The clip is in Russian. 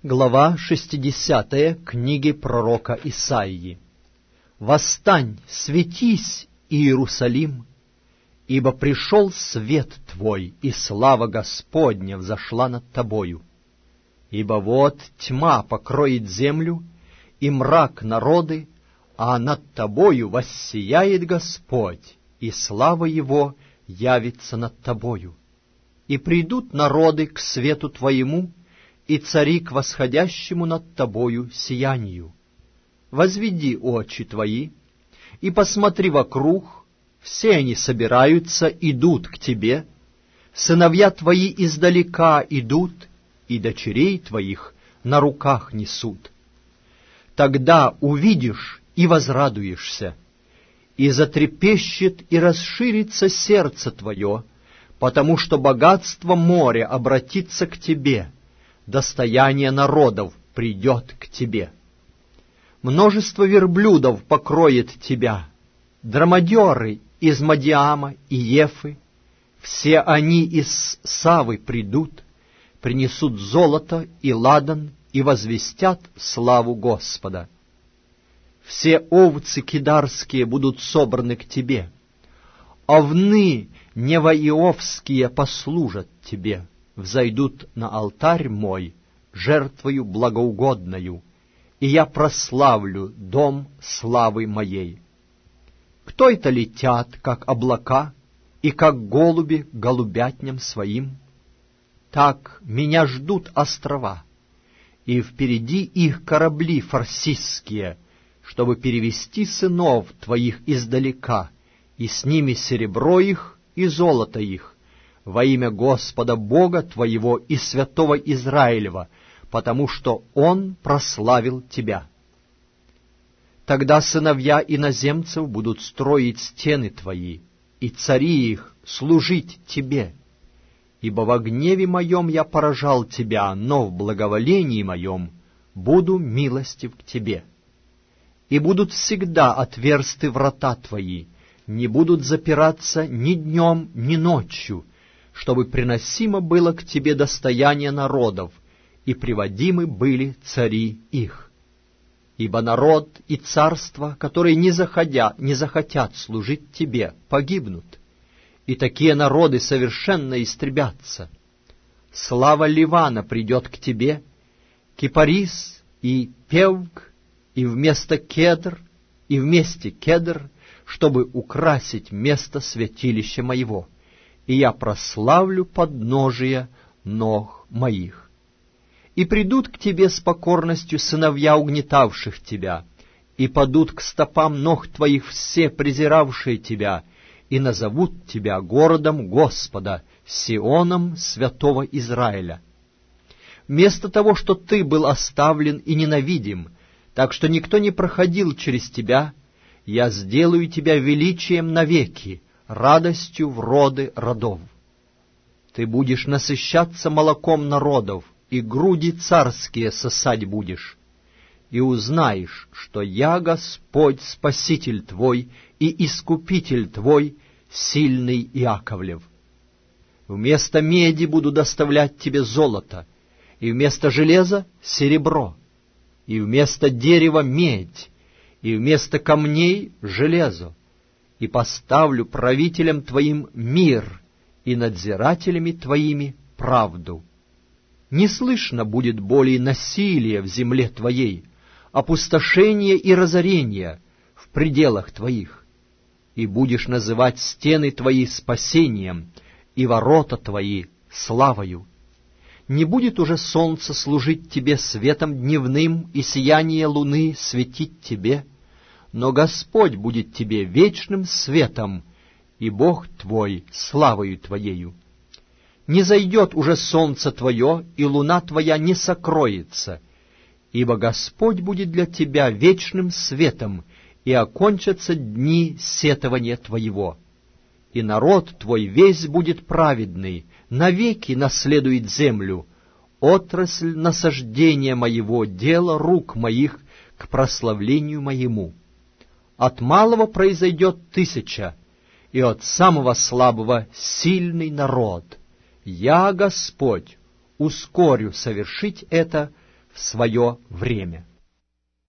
Глава 60 книги пророка Исаии. «Восстань, светись, Иерусалим, ибо пришел свет твой, и слава Господня взошла над тобою. Ибо вот тьма покроет землю, и мрак народы, а над тобою воссияет Господь, и слава Его явится над тобою. И придут народы к свету твоему, и цари к восходящему над тобою сиянию. Возведи очи твои, и посмотри вокруг, все они собираются, идут к тебе, сыновья твои издалека идут, и дочерей твоих на руках несут. Тогда увидишь и возрадуешься, и затрепещет и расширится сердце твое, потому что богатство моря обратится к тебе, достояние народов придет к тебе. Множество верблюдов покроет тебя, драмадеры из Мадиама и Ефы, все они из Савы придут, принесут золото и ладан и возвестят славу Господа. Все овцы кидарские будут собраны к тебе, овны неваиовские послужат тебе, взойдут на алтарь мой жертвою благоугодною, и я прославлю дом славы моей. Кто это летят, как облака, и как голуби к голубятням своим? Так меня ждут острова, и впереди их корабли фарсисские, чтобы перевести сынов твоих издалека, и с ними серебро их и золото их, во имя Господа Бога твоего и святого Израилева, потому что Он прославил тебя. Тогда сыновья иноземцев будут строить стены твои, и цари их служить тебе. Ибо во гневе моем я поражал тебя, но в благоволении моем буду милостив к тебе. И будут всегда отверсты врата твои, не будут запираться ни днем, ни ночью, чтобы приносимо было к тебе достояние народов, и приводимы были цари их. Ибо народ и царство, которые не захотят служить тебе, погибнут, и такие народы совершенно истребятся. Слава Ливана придет к тебе, кипарис и певк, и вместо кедр, и вместе кедр, чтобы украсить место святилища моего, и я прославлю подножие ног моих. И придут к тебе с покорностью сыновья угнетавших тебя, и падут к стопам ног твоих все презиравшие тебя, и назовут тебя городом Господа, Сионом святого Израиля. Вместо того, что ты был оставлен и ненавидим, так что никто не проходил через тебя, я сделаю тебя величием навеки, радостью в роды родов. Ты будешь насыщаться молоком народов, и груди царские сосать будешь, и узнаешь, что я Господь, Спаситель твой и Искупитель твой, сильный Иаковлев. Вместо меди буду доставлять тебе золото, и вместо железа — серебро, и вместо дерева — медь, и вместо камней — железо, и поставлю правителям твоим мир, и надзирателями твоими правду. Не слышно будет более насилия в земле твоей, опустошения и разорения в пределах твоих, и будешь называть стены твои спасением, и ворота твои славою. Не будет уже солнце служить тебе светом дневным, и сияние луны светить тебе, но Господь будет тебе вечным светом, и Бог твой славою твоею. Не зайдет уже солнце твое, и луна твоя не сокроется, ибо Господь будет для тебя вечным светом, и окончатся дни сетования твоего. И народ твой весь будет праведный, навеки наследует землю, отрасль насаждения моего, дело рук моих к прославлению моему. От малого произойдет 1000, и от самого слабого сильный народ. Я, Господь, ускорю совершить это в свое время.